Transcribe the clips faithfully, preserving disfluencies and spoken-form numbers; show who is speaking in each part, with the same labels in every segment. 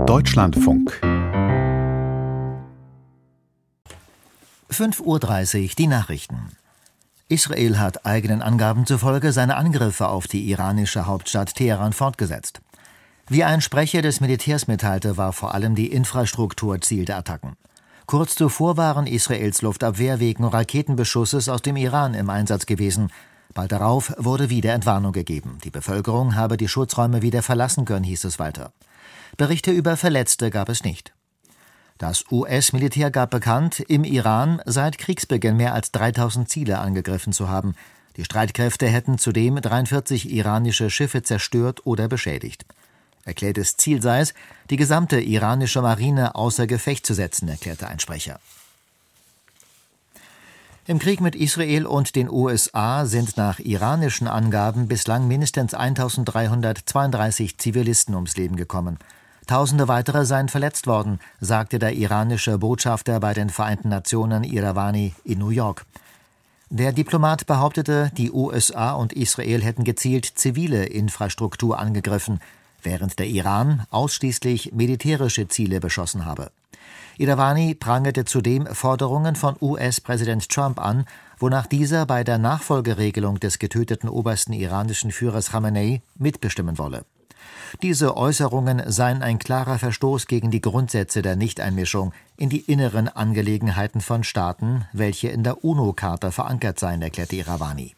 Speaker 1: Deutschlandfunk.
Speaker 2: fünf Uhr dreißig, die Nachrichten. Israel hat eigenen Angaben zufolge seine Angriffe auf die iranische Hauptstadt Teheran fortgesetzt. Wie ein Sprecher des Militärs mitteilte, war vor allem die Infrastruktur Ziel der Attacken. Kurz zuvor waren Israels Luftabwehr wegen Raketenbeschusses aus dem Iran im Einsatz gewesen. Bald darauf wurde wieder Entwarnung gegeben. Die Bevölkerung habe die Schutzräume wieder verlassen können, hieß es weiter. Berichte über Verletzte gab es nicht. Das U S-Militär gab bekannt, im Iran seit Kriegsbeginn mehr als dreitausend Ziele angegriffen zu haben. Die Streitkräfte hätten zudem dreiundvierzig iranische Schiffe zerstört oder beschädigt. Erklärtes Ziel sei es, die gesamte iranische Marine außer Gefecht zu setzen, erklärte ein Sprecher. Im Krieg mit Israel und den U S A sind nach iranischen Angaben bislang mindestens eintausenddreihundertzweiunddreißig Zivilisten ums Leben gekommen. Tausende weitere seien verletzt worden, sagte der iranische Botschafter bei den Vereinten Nationen Iravani in New York. Der Diplomat behauptete, die U S A und Israel hätten gezielt zivile Infrastruktur angegriffen, während der Iran ausschließlich militärische Ziele beschossen habe. Iravani prangerte zudem Forderungen von U S-Präsident Trump an, wonach dieser bei der Nachfolgeregelung des getöteten obersten iranischen Führers Khamenei mitbestimmen wolle. Diese Äußerungen seien ein klarer Verstoß gegen die Grundsätze der Nichteinmischung in die inneren Angelegenheiten von Staaten, welche in der UNO-Charta verankert seien, erklärte Iravani.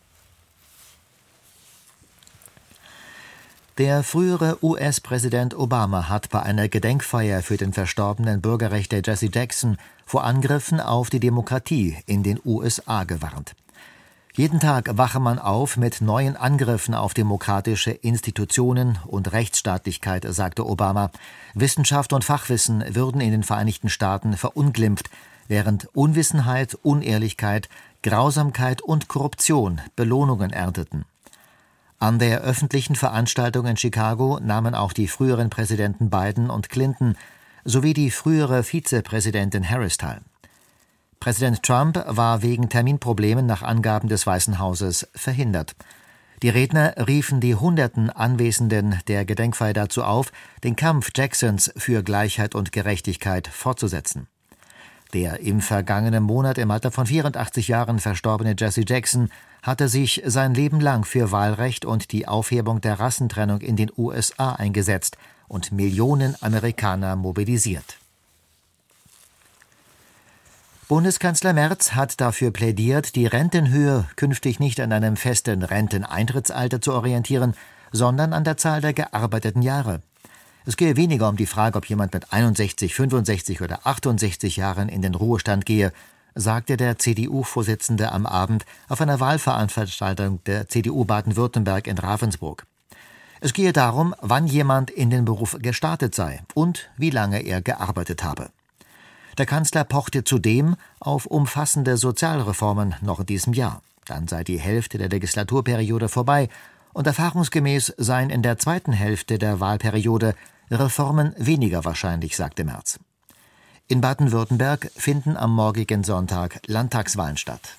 Speaker 2: Der frühere U S-Präsident Obama hat bei einer Gedenkfeier für den verstorbenen Bürgerrechtler Jesse Jackson vor Angriffen auf die Demokratie in den U S A gewarnt. Jeden Tag wache man auf mit neuen Angriffen auf demokratische Institutionen und Rechtsstaatlichkeit, sagte Obama. Wissenschaft und Fachwissen würden in den Vereinigten Staaten verunglimpft, während Unwissenheit, Unehrlichkeit, Grausamkeit und Korruption Belohnungen ernteten. An der öffentlichen Veranstaltung in Chicago nahmen auch die früheren Präsidenten Biden und Clinton sowie die frühere Vizepräsidentin Harris teil. Präsident Trump war wegen Terminproblemen nach Angaben des Weißen Hauses verhindert. Die Redner riefen die hunderten Anwesenden der Gedenkfeier dazu auf, den Kampf Jacksons für Gleichheit und Gerechtigkeit fortzusetzen. Der im vergangenen Monat im Alter von vierundachtzig Jahren verstorbene Jesse Jackson hatte sich sein Leben lang für Wahlrecht und die Aufhebung der Rassentrennung in den U S A eingesetzt und Millionen Amerikaner mobilisiert. Bundeskanzler Merz hat dafür plädiert, die Rentenhöhe künftig nicht an einem festen Renteneintrittsalter zu orientieren, sondern an der Zahl der gearbeiteten Jahre. Es gehe weniger um die Frage, ob jemand mit einundsechzig, fünfundsechzig oder achtundsechzig Jahren in den Ruhestand gehe, sagte der C D U-Vorsitzende am Abend auf einer Wahlveranstaltung der C D U Baden-Württemberg in Ravensburg. Es gehe darum, wann jemand in den Beruf gestartet sei und wie lange er gearbeitet habe. Der Kanzler pochte zudem auf umfassende Sozialreformen noch in diesem Jahr. Dann sei die Hälfte der Legislaturperiode vorbei und erfahrungsgemäß seien in der zweiten Hälfte der Wahlperiode Reformen weniger wahrscheinlich, sagte Merz. In Baden-Württemberg finden am morgigen Sonntag Landtagswahlen statt.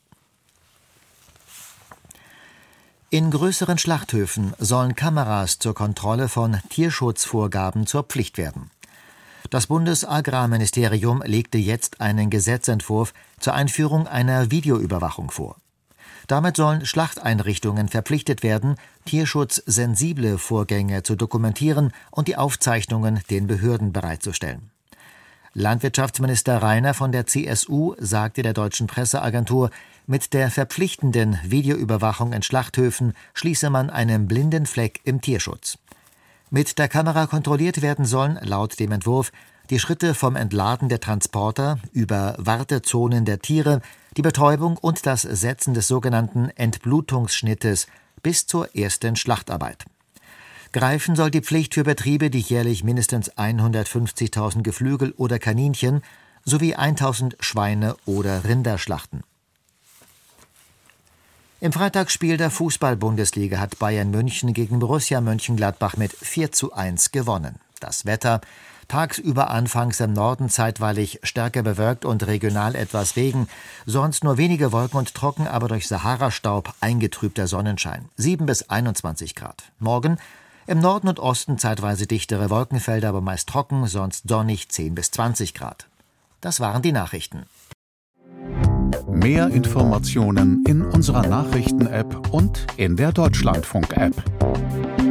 Speaker 2: In größeren Schlachthöfen sollen Kameras zur Kontrolle von Tierschutzvorgaben zur Pflicht werden. Das Bundesagrarministerium legte jetzt einen Gesetzentwurf zur Einführung einer Videoüberwachung vor. Damit sollen Schlachteinrichtungen verpflichtet werden, tierschutzsensible Vorgänge zu dokumentieren und die Aufzeichnungen den Behörden bereitzustellen. Landwirtschaftsminister Rainer von der C S U sagte der deutschen Presseagentur, mit der verpflichtenden Videoüberwachung in Schlachthöfen schließe man einen blinden Fleck im Tierschutz. Mit der Kamera kontrolliert werden sollen, laut dem Entwurf, die Schritte vom Entladen der Transporter über Wartezonen der Tiere, die Betäubung und das Setzen des sogenannten Entblutungsschnittes bis zur ersten Schlachtarbeit. Greifen soll die Pflicht für Betriebe, die jährlich mindestens hundertfünfzigtausend Geflügel oder Kaninchen sowie tausend Schweine oder Rinder schlachten. Im Freitagsspiel der Fußball-Bundesliga hat Bayern München gegen Borussia Mönchengladbach mit vier zu eins gewonnen. Das Wetter: tagsüber anfangs im Norden zeitweilig stärker bewölkt und regional etwas Regen, sonst nur wenige Wolken und trocken, aber durch Sahara-Staub eingetrübter Sonnenschein. sieben bis einundzwanzig Grad. Morgen Im Norden und Osten zeitweise dichtere Wolkenfelder, aber meist trocken, sonst sonnig zehn bis zwanzig Grad. Das waren die Nachrichten.
Speaker 1: Mehr Informationen in unserer Nachrichten-App und in der Deutschlandfunk-App.